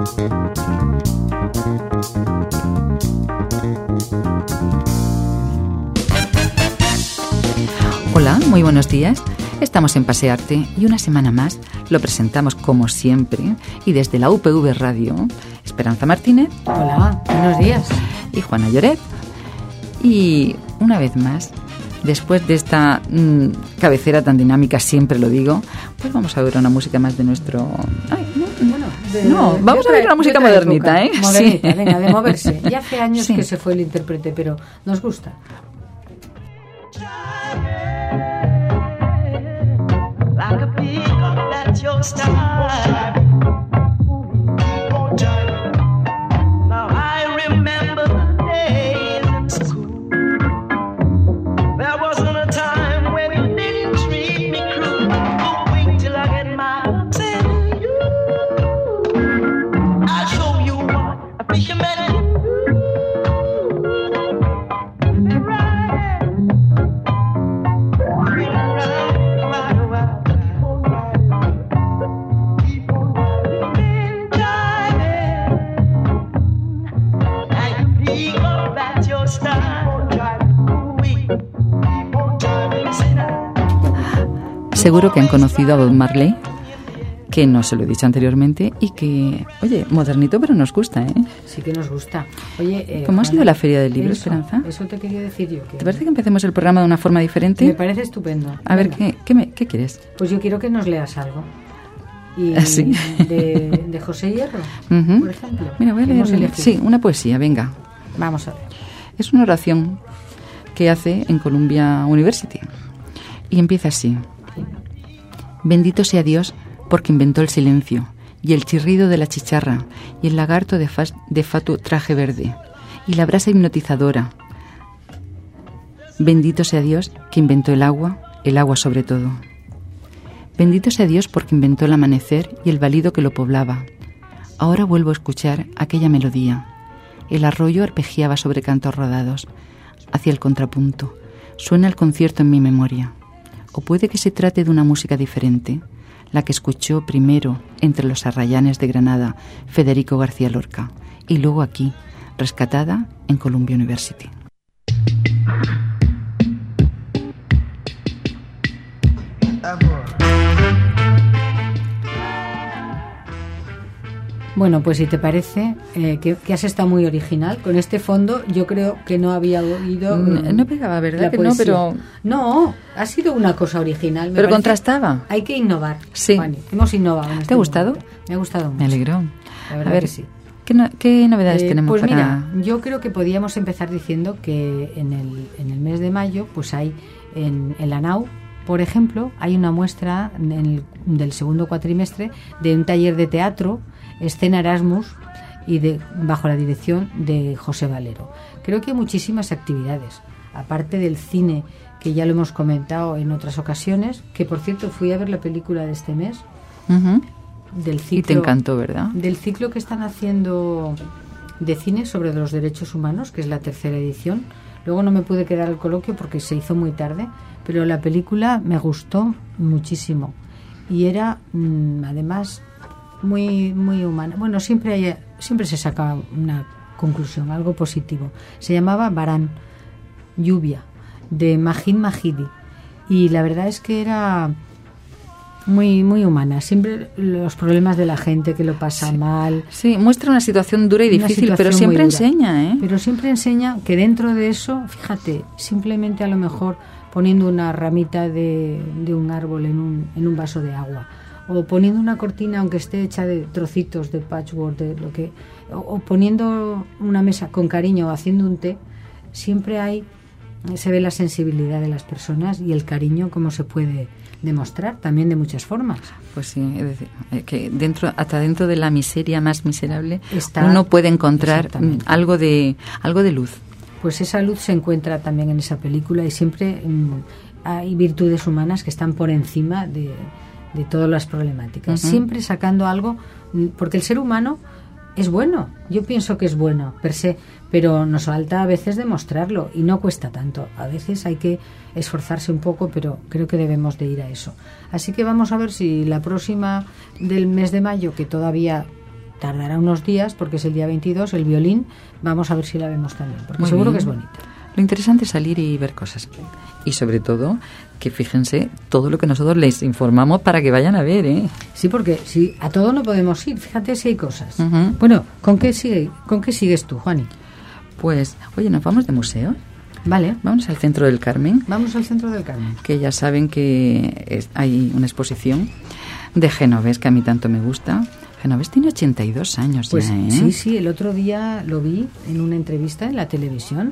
Hola, muy buenos días. Estamos en Pasearte y una semana más lo presentamos como siempre y desde la UPV Radio, Esperanza Martínez. Hola, buenos días. Y Juana Lloret. Y una vez más, después de esta cabecera tan dinámica, siempre lo digo, pues vamos a ver una música más de nuestro... vamos a ver una música modernita, ¿eh? Modernita, sí. Venga, de moverse. Ya hace años que se fue el intérprete, pero nos gusta. Like a peacock, that's your style. Now I remember the days in school. There wasn't a time when you didn't treat me cruel. Don't wait till I get my hooks in you. I'll show you what a fisherman can do. Seguro que han conocido a Bob Marley, que no se lo he dicho anteriormente, y que, oye, modernito, pero nos gusta, ¿eh? Sí que nos gusta. Oye, ¿cómo ha sido la Feria del Libro, Esperanza? Eso te quería decir yo. ¿Te parece que empecemos el programa de una forma diferente? Me parece estupendo. A ver, ¿qué quieres? Pues yo quiero que nos leas algo. Y ¿sí? de José Hierro, por ejemplo. Mira, voy a leer, sí, una poesía, venga. Vamos a ver. Es una oración que hace en Columbia University. Y empieza así. Bendito sea Dios porque inventó el silencio y el chirrido de la chicharra y el lagarto de fatuo traje verde y la brasa hipnotizadora. Bendito sea Dios que inventó el agua sobre todo. Bendito sea Dios porque inventó el amanecer y el balido que lo poblaba. Ahora vuelvo a escuchar aquella melodía. El arroyo arpegiaba sobre cantos rodados, hacia el contrapunto. Suena el concierto en mi memoria. O puede que se trate de una música diferente, la que escuchó primero entre los arrayanes de Granada Federico García Lorca y luego aquí, rescatada en Columbia University. Bueno, pues si te parece que has estado muy original con este fondo, yo creo que no había oído... No pegaba, ¿verdad? Que no, pero... No, ha sido una cosa original. Pero contrastaba. Hay que innovar. Sí. Juani, hemos innovado. ¿Te ha gustado? Momento. Me ha gustado mucho. Me alegro. La verdad a ver, que sí. ¿Qué novedades tenemos pues para...? Mira, yo creo que podíamos empezar diciendo que en el mes de mayo, pues hay en la NAU, por ejemplo, hay una muestra del segundo cuatrimestre de un taller de teatro, Escena Erasmus, y bajo la dirección de José Valero. Creo que hay muchísimas actividades, aparte del cine, que ya lo hemos comentado en otras ocasiones, que por cierto fui a ver la película de este mes, del ciclo, y te encantó, ¿verdad? Del ciclo que están haciendo de cine sobre los derechos humanos, que es la tercera edición. Luego no me pude quedar al coloquio porque se hizo muy tarde, pero la película me gustó muchísimo y era además muy muy humana. Bueno, siempre se saca una conclusión, algo positivo. Se llamaba Barán, lluvia, de Majid Majidi, y la verdad es que era muy muy humana. Siempre los problemas de la gente que lo pasa mal. Sí, muestra una situación dura y difícil, pero siempre enseña, ¿eh? Pero siempre enseña que dentro de eso, fíjate, simplemente a lo mejor poniendo una ramita de un árbol en un vaso de agua, o poniendo una cortina aunque esté hecha de trocitos de patchwork, de lo que, o poniendo una mesa con cariño o haciendo un té, siempre se ve la sensibilidad de las personas y el cariño como se puede demostrar también de muchas formas. Pues sí, es decir, que hasta dentro de la miseria más miserable uno puede encontrar algo de luz. Pues esa luz se encuentra también en esa película, y siempre hay virtudes humanas que están por encima de todas las problemáticas, siempre sacando algo, porque el ser humano es bueno, yo pienso que es bueno per se, pero nos falta a veces demostrarlo y no cuesta tanto. A veces hay que esforzarse un poco, pero creo que debemos de ir a eso. Así que vamos a ver si la próxima del mes de mayo, que todavía tardará unos días, porque es el día 22, el violín, vamos a ver si la vemos también, porque Muy seguro bien. que es bonita. Lo interesante es salir y ver cosas. Y sobre todo, que fíjense todo lo que nosotros les informamos para que vayan a ver, ¿eh? Sí, porque si a todo no podemos ir, fíjate si hay cosas. Ujú. Bueno, ¿con qué sigues tú, Juani? Pues, oye, ¿nos vamos de museo? Vale, Vamos al Centro del Carmen, vamos al Centro del Carmen. que ya saben que hay una exposición de Genovés que a mí tanto me gusta. Genovés tiene 82 años Pues ya, ¿eh? sí, el otro día lo vi en una entrevista en la televisión.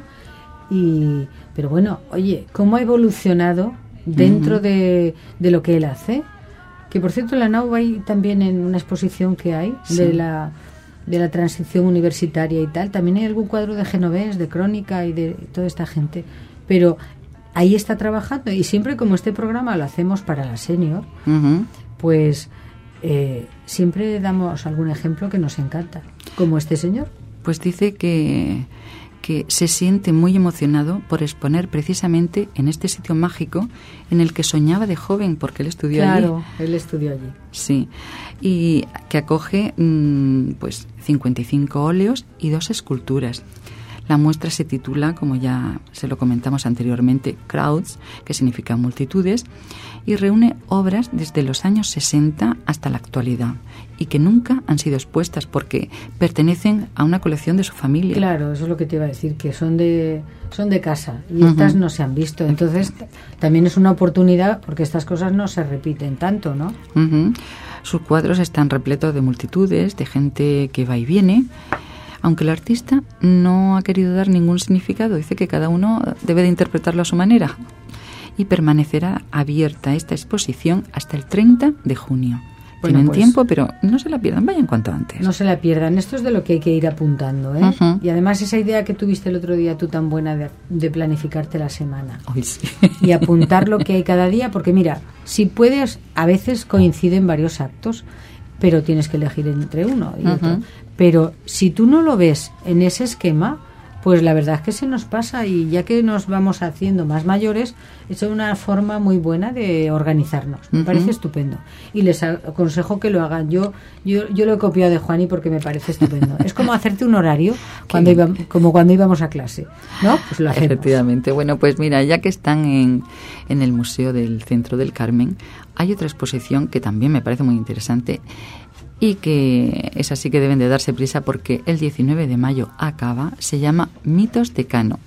Pero bueno, oye, ¿cómo ha evolucionado dentro de lo que él hace? Que por cierto, la NAU va ahí también en una exposición que hay Sí. de la transición universitaria y tal. También hay algún cuadro de Genovés, de Crónica y de toda esta gente. Pero ahí está trabajando, y siempre como este programa lo hacemos para la senior, Ujú. pues siempre damos algún ejemplo que nos encanta, como este señor. Pues dice que se siente muy emocionado por exponer precisamente en este sitio mágico en el que soñaba de joven, porque él estudió allí. Claro, él estudió allí. Sí, y que acoge pues 55 óleos y 2 esculturas. La muestra se titula, como ya se lo comentamos anteriormente, Crowds, que significa multitudes, y reúne obras desde los años 60 hasta la actualidad, y que nunca han sido expuestas porque pertenecen a una colección de su familia. Claro, eso es lo que te iba a decir, que son de casa, y Ujú. estas no se han visto. Entonces, también es una oportunidad, porque estas cosas no se repiten tanto, ¿no? Ujú. Sus cuadros están repletos de multitudes, de gente que va y viene, aunque el artista no ha querido dar ningún significado. Dice que cada uno debe de interpretarlo a su manera. Y permanecerá abierta esta exposición hasta el 30 de junio. Bueno, Tienen pues, tiempo, pero no se la pierdan, vayan cuanto antes. No se la pierdan. Esto es de lo que hay que ir apuntando, ¿eh? Ujú. Y además esa idea que tuviste el otro día tú tan buena de planificarte la semana. Ay, sí. Y apuntar lo que hay cada día, porque mira, si puedes, a veces coinciden varios actos, pero tienes que elegir entre uno y otro. Ujú. Pero si tú no lo ves en ese esquema, pues la verdad es que se nos pasa, y ya que nos vamos haciendo más mayores, es una forma muy buena de organizarnos. Me Ujú. parece estupendo. Y les aconsejo que lo hagan. Yo lo he copiado de Juani porque me parece estupendo. Es como hacerte un horario como cuando íbamos a clase, ¿no? Pues lo hacemos. Efectivamente. Bueno, pues mira, ya que están en el Museo del Centro del Carmen, hay otra exposición que también me parece muy interesante y que es así que deben de darse prisa porque el 19 de mayo acaba. Se llama Mitos de Cano.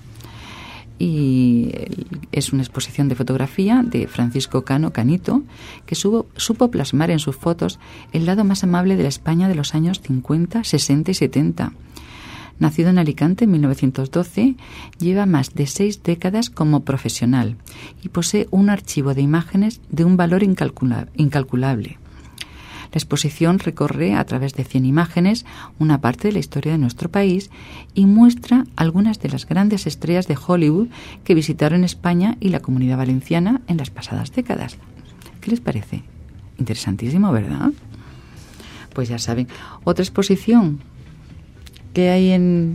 Y es una exposición de fotografía de Francisco Cano Canito, que supo plasmar en sus fotos el lado más amable de la España de los años 50, 60 y 70. Nacido en Alicante en 1912, lleva más de 6 décadas como profesional y posee un archivo de imágenes de un valor incalculable. La exposición recorre a través de 100 imágenes una parte de la historia de nuestro país y muestra algunas de las grandes estrellas de Hollywood que visitaron España y la Comunidad Valenciana en las pasadas décadas. ¿Qué les parece? Interesantísimo, ¿verdad? Pues ya saben, otra exposición que hay en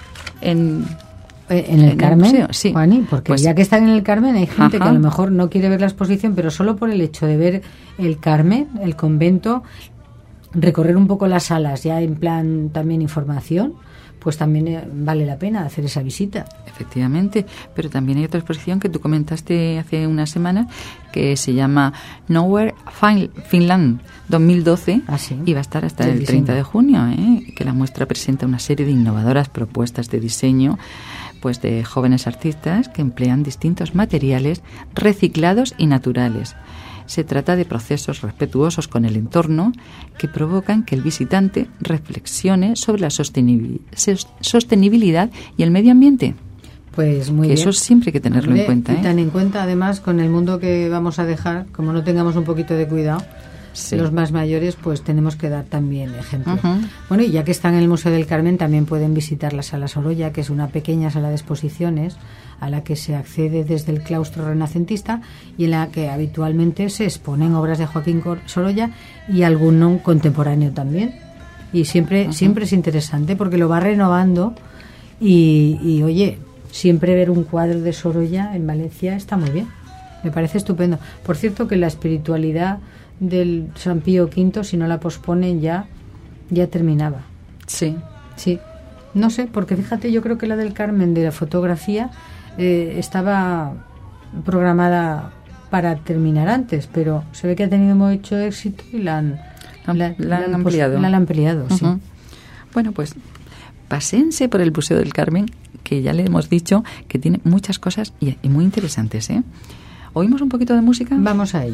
el Carmen, museo, sí. Juani, porque Pues, ya que están en el Carmen hay gente ajá, que a lo mejor no quiere ver la exposición, pero solo por el hecho de ver el Carmen, el convento, recorrer un poco las salas, ya en plan también información, pues también vale la pena hacer esa visita. efectivamente, pero también hay otra exposición que tú comentaste hace una semana que se llama Nowhere Finland 2012 Ah, sí. y va a estar hasta Del el 30 de junio, que la muestra presenta una serie de innovadoras propuestas de diseño pues de jóvenes artistas que emplean distintos materiales reciclados y naturales. Se trata de procesos respetuosos con el entorno que provocan que el visitante reflexione sobre la sostenibilidad y el medio ambiente. Pues muy Que bien. eso siempre hay que tenerlo en cuenta, Y tan en cuenta, además, con el mundo que vamos a dejar, como no tengamos un poquito de cuidado, Sí. los más mayores, pues tenemos que dar también ejemplo. Ujú. Bueno, y ya que están en el Museo del Carmen, también pueden visitar la Sala Sorolla, que es una pequeña sala de exposiciones a la que se accede desde el claustro renacentista y en la que habitualmente se exponen obras de Joaquín Sorolla y algún contemporáneo también. Y siempre es interesante porque lo va renovando y oye, siempre ver un cuadro de Sorolla en Valencia está muy bien. Me parece estupendo. Por cierto, que la espiritualidad del San Pío V, si no la posponen ya, ya terminaba. Sí. Sí, no sé, porque fíjate, yo creo que la del Carmen de la fotografía estaba programada para terminar antes, pero se ve que ha tenido mucho éxito y la han ampliado. La han ampliado, sí. Bueno, pues paséense por el Museo del Carmen, que ya le hemos dicho que tiene muchas cosas y muy interesantes, ¿eh? ¿Oímos un poquito de música? Vamos a ello.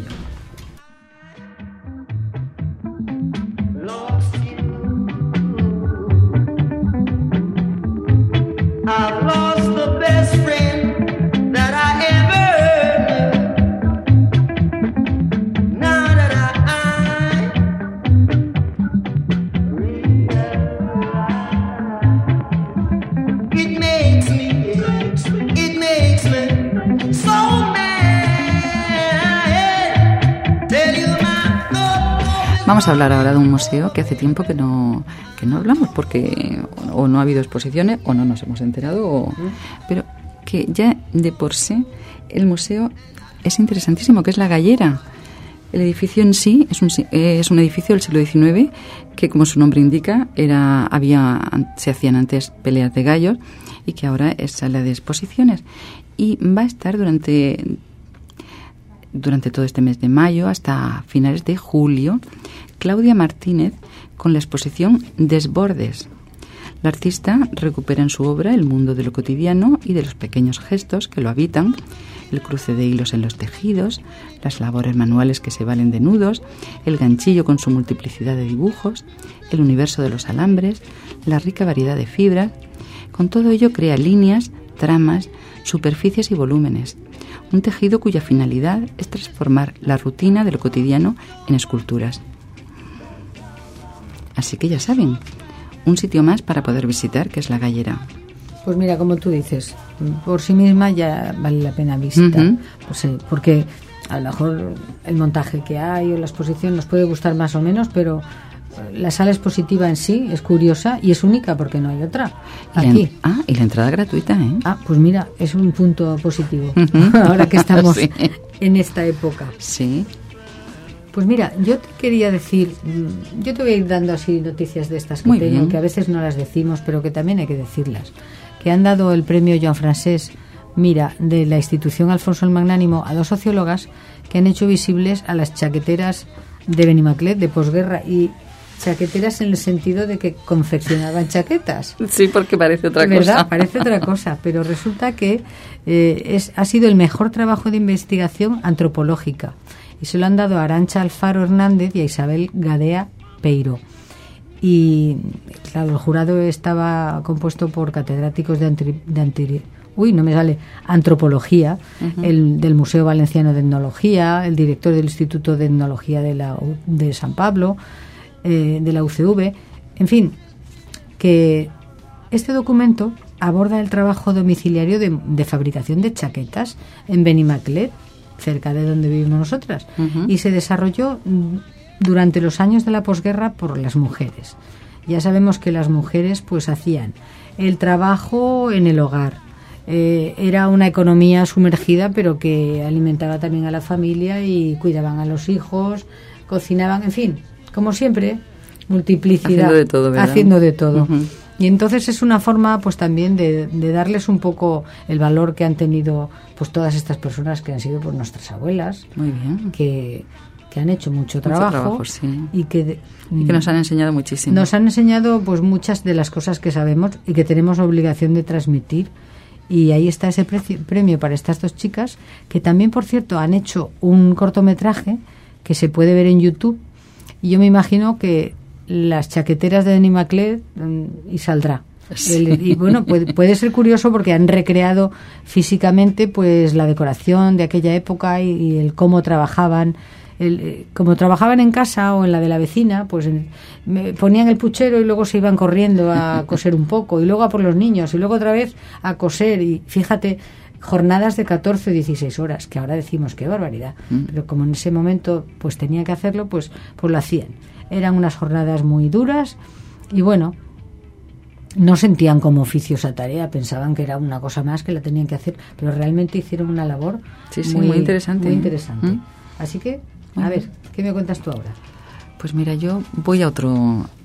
I've lost the best friend that I ever knew. Now that I realize, it makes me so mad. Tell you my thoughts. Vamos a hablar ahora de un museo que hace tiempo que no hablamos, porque o no ha habido exposiciones o no nos hemos enterado, pero que ya de por sí el museo es interesantísimo, que es la Gallera. El edificio en sí es un edificio del siglo XIX que, como su nombre indica, se hacían antes peleas de gallos y que ahora es sala de exposiciones. Y va a estar durante todo este mes de mayo hasta finales de julio Claudia Martínez con la exposición Desbordes. La artista recupera en su obra el mundo de lo cotidiano y de los pequeños gestos que lo habitan, el cruce de hilos en los tejidos, las labores manuales que se valen de nudos, el ganchillo con su multiplicidad de dibujos, el universo de los alambres, la rica variedad de fibras. Con todo ello crea líneas, tramas, superficies y volúmenes. Un tejido cuya finalidad es transformar la rutina de lo cotidiano en esculturas. Así que ya saben, un sitio más para poder visitar, que es la Gallera. Pues mira, como tú dices, por sí misma ya vale la pena visitar. Pues, porque a lo mejor el montaje que hay o la exposición nos puede gustar más o menos, pero la sala expositiva en sí es curiosa y es única porque no hay otra aquí. Y la entrada gratuita, ¿eh? Pues mira, es un punto positivo ahora que estamos sí. en esta época. Sí. Pues mira, yo te quería decir, yo te voy a ir dando así noticias de estas que Muy tengo, bien. que a veces no las decimos, pero que también hay que decirlas. Que han dado el premio Joan Francés Mira de la institución Alfonso el Magnánimo a 2 sociólogas que han hecho visibles a las chaqueteras de Benimaclet de posguerra, y chaqueteras en el sentido de que confeccionaban chaquetas. Sí, porque parece otra ¿verdad? cosa. Parece otra cosa, pero resulta que ha sido el mejor trabajo de investigación antropológica y se lo han dado a Arantxa Alfaro Hernández y a Isabel Gadea Peiro. Y claro, el jurado estaba compuesto por catedráticos de antropología, del Museo Valenciano de Etnología, el director del Instituto de Etnología de San Pablo, de la UCV, en fin, que este documento aborda el trabajo domiciliario de fabricación de chaquetas en Benimaclet, cerca de donde vivimos nosotras, y se desarrolló durante los años de la posguerra por las mujeres. Ya sabemos que las mujeres pues hacían el trabajo en el hogar. Era una economía sumergida, pero que alimentaba también a la familia y cuidaban a los hijos, cocinaban, en fin, como siempre, multiplicidad. Haciendo de todo, ¿verdad? Haciendo de todo. Y entonces es una forma pues también de darles un poco el valor que han tenido pues todas estas personas que han sido pues nuestras abuelas. Muy bien. Que han hecho mucho trabajo, sí. y que nos han enseñado muchísimo. Nos han enseñado pues muchas de las cosas que sabemos y que tenemos obligación de transmitir. Y ahí está ese premio para estas 2 chicas, que también, por cierto, han hecho un cortometraje que se puede ver en YouTube. Y yo me imagino que las chaqueteras de Benimaclet y saldrá. Sí. Y bueno, puede ser curioso porque han recreado físicamente pues la decoración de aquella época y el cómo trabajaban. Como trabajaban en casa o en la de la vecina, pues ponían el puchero y luego se iban corriendo a coser un poco y luego a por los niños y luego otra vez a coser, y fíjate, jornadas de 14 o 16 horas, que ahora decimos qué barbaridad, pero como en ese momento pues tenía que hacerlo, pues lo hacían. Eran unas jornadas muy duras y bueno, no sentían como oficio esa tarea, pensaban que era una cosa más que la tenían que hacer, pero realmente hicieron una labor muy interesante. Muy interesante. Así que, a ver, ¿qué me cuentas tú ahora? Pues mira, yo voy a otro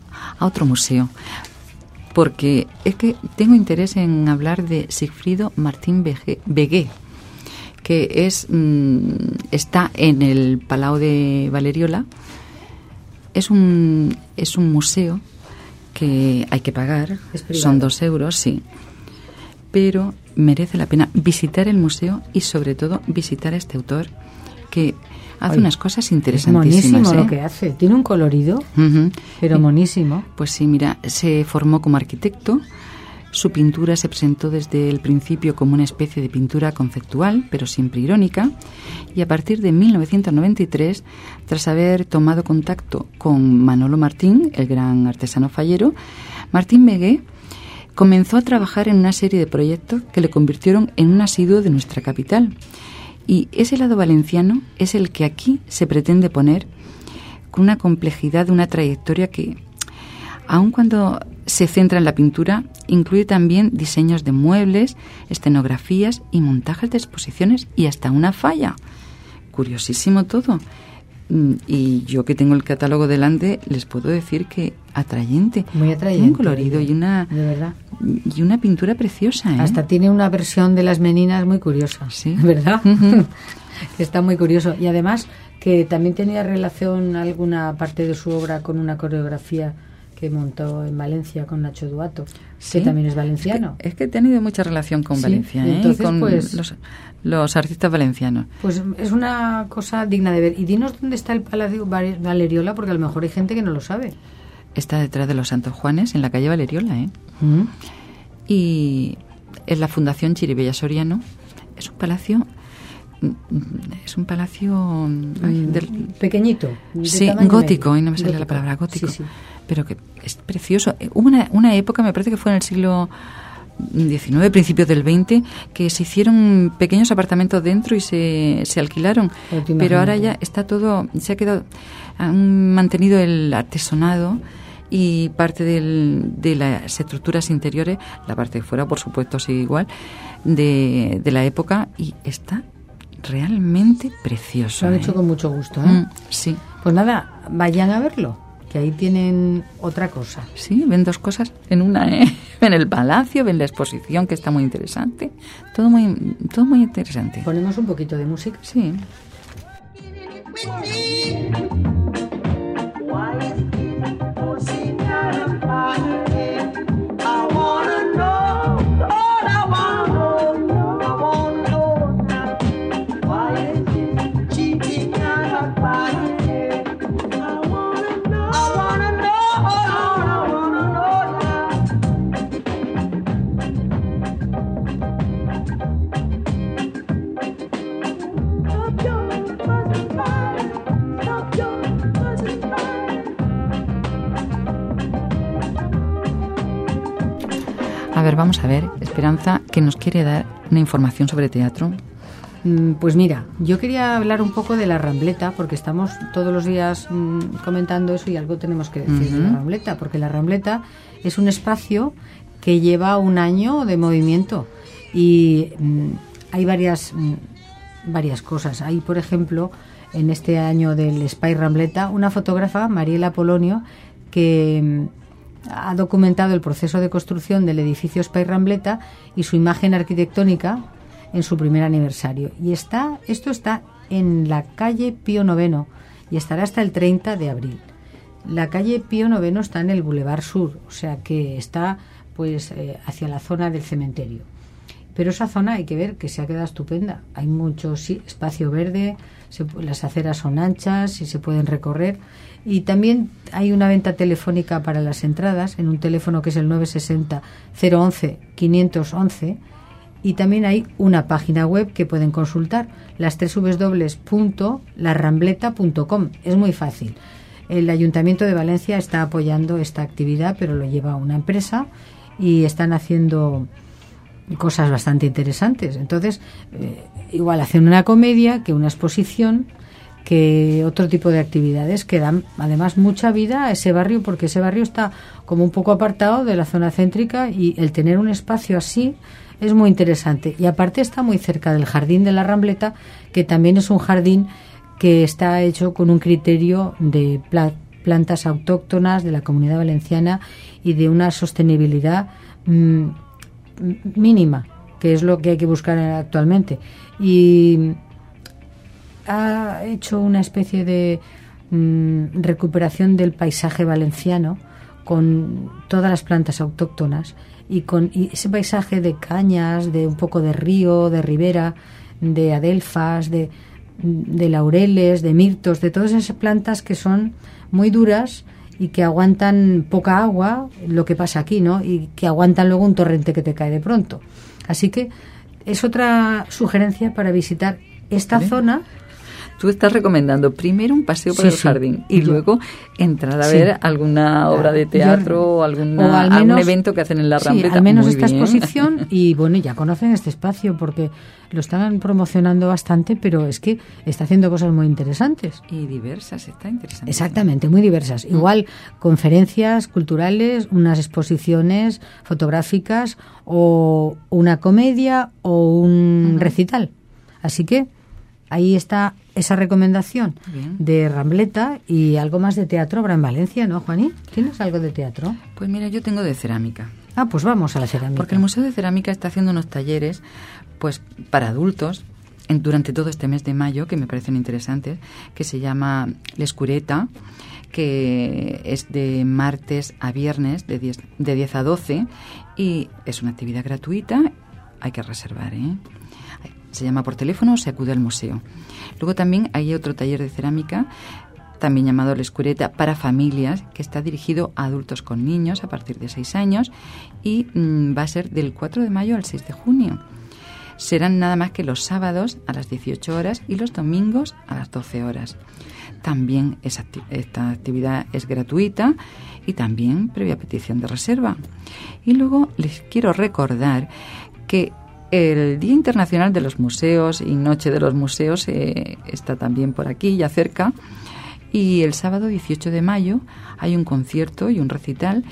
a otro museo, porque es que tengo interés en hablar de Sigfrido Martín Vegué, que está en el Palau de Valeriola. Es un museo que hay que pagar, son 2 euros, sí, pero merece la pena visitar el museo y sobre todo visitar a este autor que hace unas cosas interesantísimas. Es monísimo lo que hace, tiene un colorido, pero monísimo. Pues sí, mira, se formó como arquitecto. Su pintura se presentó desde el principio como una especie de pintura conceptual, pero siempre irónica, y a partir de 1993, tras haber tomado contacto con Manolo Martín, el gran artesano fallero, Martín Vegué comenzó a trabajar en una serie de proyectos que le convirtieron en un asiduo de nuestra capital. Y ese lado valenciano es el que aquí se pretende poner con una complejidad de una trayectoria que, aun cuando se centra en la pintura, incluye también diseños de muebles, escenografías y montajes de exposiciones y hasta una falla. Curiosísimo todo. Y yo que tengo el catálogo delante, les puedo decir que atrayente. Muy atrayente. Tiene un colorido y una, de verdad, y una pintura preciosa, ¿eh? Hasta tiene una versión de las meninas muy curiosa, sí, ¿verdad? Que está muy curioso. Y además que también tenía relación alguna parte de su obra con una coreografía que montó en Valencia con Nacho Duato, ¿sí? Que también es valenciano. Es que he tenido mucha relación con Valencia, ¿eh? Entonces, Y con pues, los artistas valencianos. Pues es una cosa digna de ver. Y dinos dónde está el Palacio Valeriola, porque a lo mejor hay gente que no lo sabe. Está detrás de los Santos Juanes, en la calle Valeriola, ¿eh? Y es la Fundación Chiribella Soriano. Es un palacio pequeñito, sí, gótico, y no me sale la palabra gótico, sí. Pero que es precioso. Hubo una época, me parece que fue en el siglo XIX, principios del XX, que se hicieron pequeños apartamentos dentro y se alquilaron, pero ahora ya está todo, se ha quedado, han mantenido el artesonado y parte de las estructuras interiores, la parte de fuera por supuesto sigue igual, de la época, y está realmente precioso. Lo han hecho con mucho gusto, ¿eh? Sí. Pues nada, vayan a verlo, que ahí tienen otra cosa. Sí, ven 2 cosas en una, ¿eh? Ven el palacio, ven la exposición, que está muy interesante. Todo muy interesante. ¿Ponemos un poquito de música? Sí. A ver, vamos a ver, Esperanza, que nos quiere dar una información sobre teatro. Pues mira, yo quería hablar un poco de la Rambleta, porque estamos todos los días comentando eso y algo tenemos que decir de la Rambleta, porque la Rambleta es un espacio que lleva 1 año de movimiento y hay varias cosas. Hay, por ejemplo, en este año del Spy Rambleta, una fotógrafa, Mariela Polonio, que ha documentado el proceso de construcción del edificio Spy Rambleta y su imagen arquitectónica en su primer aniversario. Y esto está en la calle Pío IX y estará hasta el 30 de abril. La calle Pío IX está en el Boulevard Sur, o sea que está pues hacia la zona del cementerio. Pero esa zona hay que ver que se ha quedado estupenda. Hay mucho espacio verde, las aceras son anchas y se pueden recorrer. Y también hay una venta telefónica para las entradas en un teléfono que es el 960-011-511. Y también hay una página web que pueden consultar, las www.larambleta.com. Es muy fácil. El Ayuntamiento de Valencia está apoyando esta actividad, pero lo lleva una empresa y están haciendo cosas bastante interesantes. Entonces, igual hacen una comedia que una exposición, que otro tipo de actividades que dan además mucha vida a ese barrio, porque ese barrio está como un poco apartado de la zona céntrica y el tener un espacio así es muy interesante. Y aparte está muy cerca del Jardín de la Rambleta, que también es un jardín que está hecho con un criterio de plantas autóctonas de la Comunidad Valenciana y de una sostenibilidad mínima, que es lo que hay que buscar actualmente. Y ha hecho una especie de recuperación del paisaje valenciano con todas las plantas autóctonas y ese paisaje de cañas, de un poco de río, de ribera, de adelfas, de laureles, de mirtos, de todas esas plantas que son muy duras y que aguantan poca agua, lo que pasa aquí, ¿no? Y que aguantan luego un torrente que te cae de pronto. Así que es otra sugerencia para visitar esta zona. Tú estás recomendando primero un paseo por el jardín y luego entrar a ver alguna obra de teatro o algún evento que hacen en la Rambleta. Sí, al menos esta exposición y bueno, ya conocen este espacio porque lo están promocionando bastante, pero es que está haciendo cosas muy interesantes. Y diversas, está interesante. Exactamente, muy diversas. Igual conferencias culturales, unas exposiciones fotográficas o una comedia o un recital. Así que ahí está esa recomendación de Rambleta y algo más de teatro habrá en Valencia, ¿no, Juaní? ¿Tienes algo de teatro? Pues mira, yo tengo de cerámica. Ah, pues vamos a la cerámica. Porque el Museo de Cerámica está haciendo unos talleres pues para adultos durante todo este mes de mayo que me parecen interesantes, que se llama L'Escureta, que es de martes a viernes de 10 a 12 y es una actividad gratuita, hay que reservar, ¿eh? Se llama por teléfono o se acude al museo. Luego también hay otro taller de cerámica, también llamado L'Escureta, para familias, que está dirigido a adultos con niños a partir de 6 años y va a ser del 4 de mayo al 6 de junio. Serán nada más que los sábados a las 18 horas y los domingos a las 12 horas. También esta actividad es gratuita y también previa petición de reserva. Y luego les quiero recordar que el Día Internacional de los Museos y Noche de los Museos está también por aquí, ya cerca. Y el sábado 18 de mayo hay un concierto y un recital.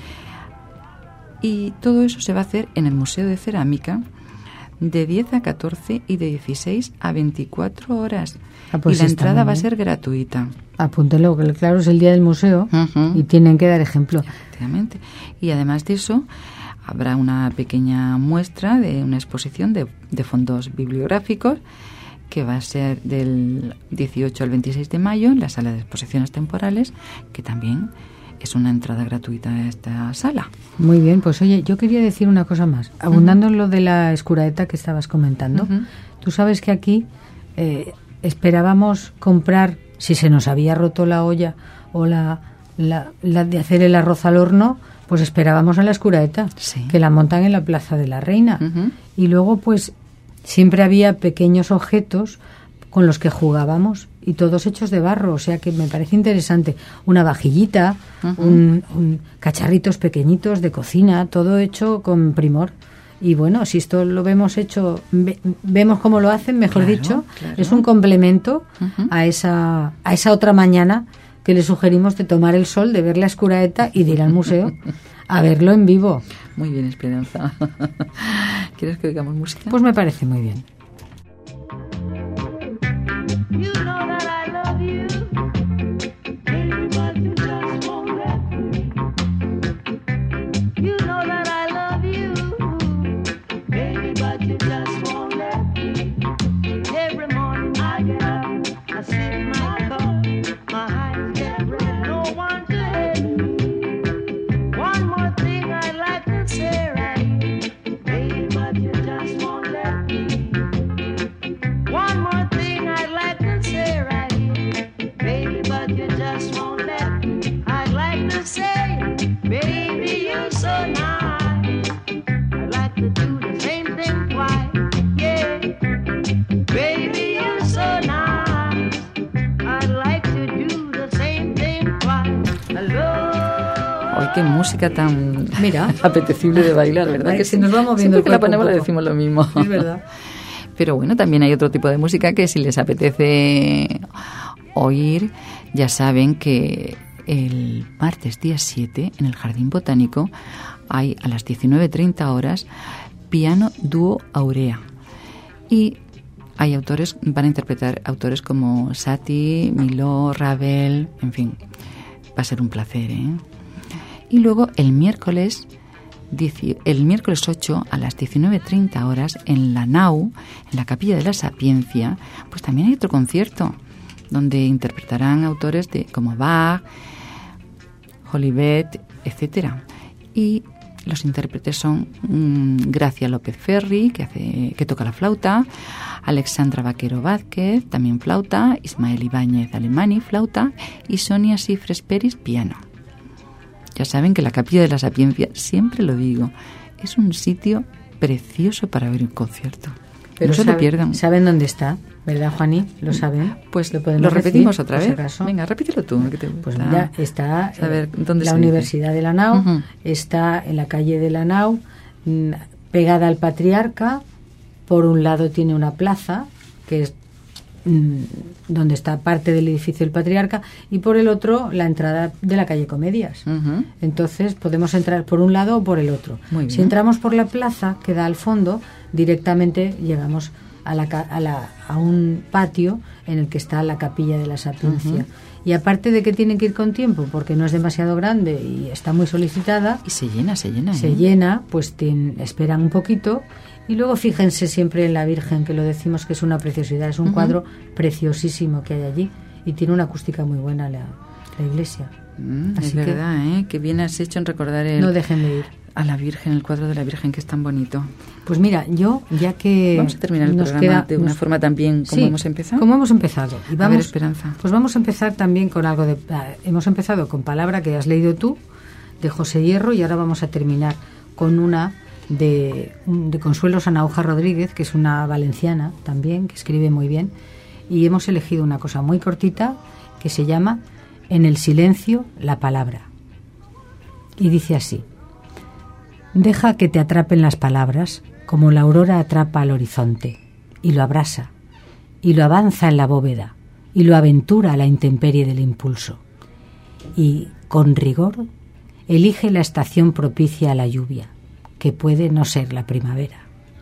Y todo eso se va a hacer en el Museo de Cerámica de 10 a 14 y de 16 a 24 horas. Pues y la entrada va a ser gratuita. Apúntelo, que claro, es el Día del Museo y tienen que dar ejemplo. Efectivamente. Y además de eso, habrá una pequeña muestra de una exposición de fondos bibliográficos que va a ser del 18 al 26 de mayo en la sala de exposiciones temporales, que también es una entrada gratuita a esta sala. Muy bien, pues oye, yo quería decir una cosa más. Abundando en lo de la Escureta que estabas comentando, tú sabes que aquí esperábamos comprar, si se nos había roto la olla o la de hacer el arroz al horno, pues esperábamos a la Escureta, que la montan en la Plaza de la Reina. Y luego, pues, siempre había pequeños objetos con los que jugábamos y todos hechos de barro. O sea que me parece interesante. Una vajillita, un cacharritos pequeñitos de cocina, todo hecho con primor. Y bueno, si esto lo vemos hecho, vemos cómo lo hacen, mejor dicho, es un complemento a esa otra mañana que le sugerimos de tomar el sol, de ver la Escureta y de ir al museo a verlo en vivo. Muy bien, Esperanza. ¿Quieres que oigamos música? Pues me parece muy bien. Qué música tan apetecible de bailar, ¿verdad? Que si nos vamos viendo siempre que la ponemos le decimos lo mismo. Es verdad. Pero bueno, también hay otro tipo de música que si les apetece oír, ya saben que el martes día 7 en el Jardín Botánico hay a las 19:30 horas piano dúo Aurea. Y hay van a interpretar autores como Satie, Milhaud, Ravel, en fin, va a ser un placer, ¿eh? Y luego el miércoles 8 a las 19:30 horas en la Nau, en la Capilla de la Sapiencia, pues también hay otro concierto donde interpretarán autores como Bach, Jolivet, etcétera. Y los intérpretes son Gracia López Ferri, que toca la flauta, Alexandra Vaquero Vázquez, también flauta, Ismael Ibáñez Alemani, flauta, y Sonia Cifres Peris, piano. Ya saben que la Capilla de la Sapiencia, siempre lo digo, es un sitio precioso para ver un concierto. Pero no se lo pierdan. ¿Saben dónde está? ¿Verdad, Juaní? ¿Lo saben? Pues lo repetimos decir, otra vez. Venga, repítelo tú. Que te gusta. Pues mira, está ¿dónde la Universidad de la Nau, está en la calle de la Nau, pegada al Patriarca. Por un lado tiene una plaza, que es donde está parte del edificio del Patriarca, y por el otro la entrada de la calle Comedias. Entonces podemos entrar por un lado o por el otro. Si entramos por la plaza que da al fondo, directamente llegamos a un patio en el que está la Capilla de la Sapiencia. Y aparte de que tienen que ir con tiempo, porque no es demasiado grande y está muy solicitada, y se llena, pues esperan un poquito. Y luego fíjense siempre en la Virgen, que lo decimos que es una preciosidad, es un cuadro preciosísimo que hay allí, y tiene una acústica muy buena la iglesia. Así es verdad, que bien has hecho en recordar no dejen de ir a la Virgen, el cuadro de la Virgen, que es tan bonito. Pues mira, ya que vamos a terminar el programa de una forma también como hemos empezado. Como hemos empezado. Y vamos, a ver, Esperanza. Pues vamos a empezar también con algo de... hemos empezado con Palabra, que has leído tú, de José Hierro, y ahora vamos a terminar con una de Consuelo Sanahúja Rodríguez, que es una valenciana también, que escribe muy bien, y hemos elegido una cosa muy cortita que se llama En el silencio la palabra, y dice así: deja que te atrapen las palabras como la aurora atrapa al horizonte y lo abrasa y lo avanza en la bóveda y lo aventura a la intemperie del impulso, y con rigor elige la estación propicia a la lluvia, que puede no ser la primavera.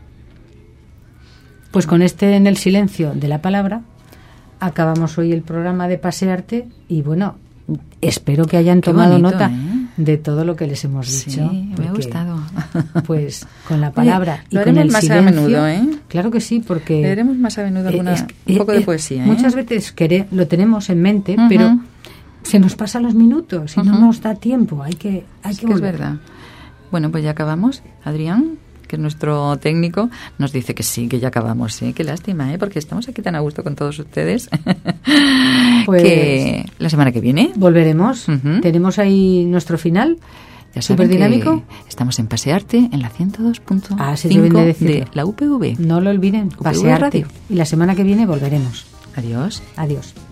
Pues con En el silencio de la palabra acabamos hoy el programa de Pasearte, y bueno, espero que hayan tomado nota de todo lo que les hemos dicho. Sí, me ha gustado. Pues con la palabra y con el más silencio, a menudo, ¿eh? Claro que sí, porque leeremos más a menudo un poco de poesía. Muchas veces lo tenemos en mente, pero se nos pasan los minutos y no nos da tiempo. Hay que volver. Es verdad. Bueno, pues ya acabamos. Adrián, que es nuestro técnico, nos dice que sí, que ya acabamos. ¿Sí? Qué lástima, porque estamos aquí tan a gusto con todos ustedes. Pues que la semana que viene volveremos. Tenemos ahí nuestro final. Ya saben que estamos en Pasearte, en la 102.5 de la UPV. No lo olviden, UPV Pasearte. Radio. Y la semana que viene volveremos. Adiós. Adiós.